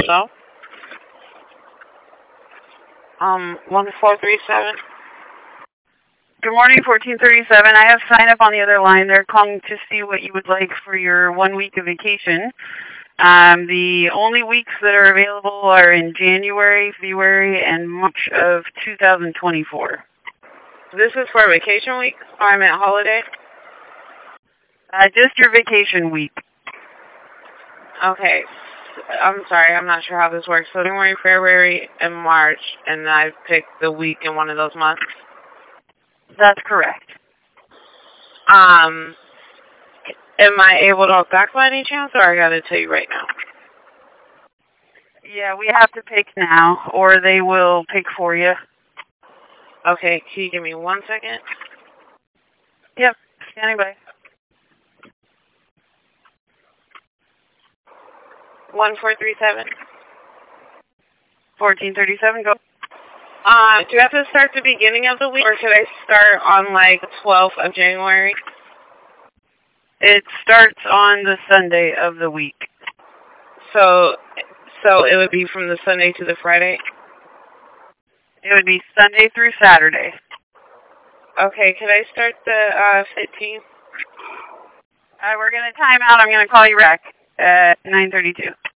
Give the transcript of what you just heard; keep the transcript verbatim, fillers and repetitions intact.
yourself? Um, one four three seven. Good morning, fourteen thirty-seven. I have sign up on the other line. They're calling to see what you would like for your one week of vacation. Um, the only weeks that are available are in January, February, and March of two thousand twenty-four. This is for vacation week? Or I'm at holiday? Uh, just your vacation week. Okay. I'm sorry, I'm not sure how this works. So January, February, and March, and I picked the week in one of those months? That's correct. Um, am I able to talk back by any chance, or I gotta tell you right now? Yeah, we have to pick now, or they will pick for you. Okay, can you give me one second? Yep, standing by. one four three seven. fourteen thirty-seven, go. Uh, do I have to start the beginning of the week, or could I start on, like, the twelfth of January? It starts on the Sunday of the week. So, so it would be from the Sunday to the Friday? It would be Sunday through Saturday. Okay, could I start the uh, fifteenth? Uh, we're going to time out. I'm going to call you back at nine thirty-two.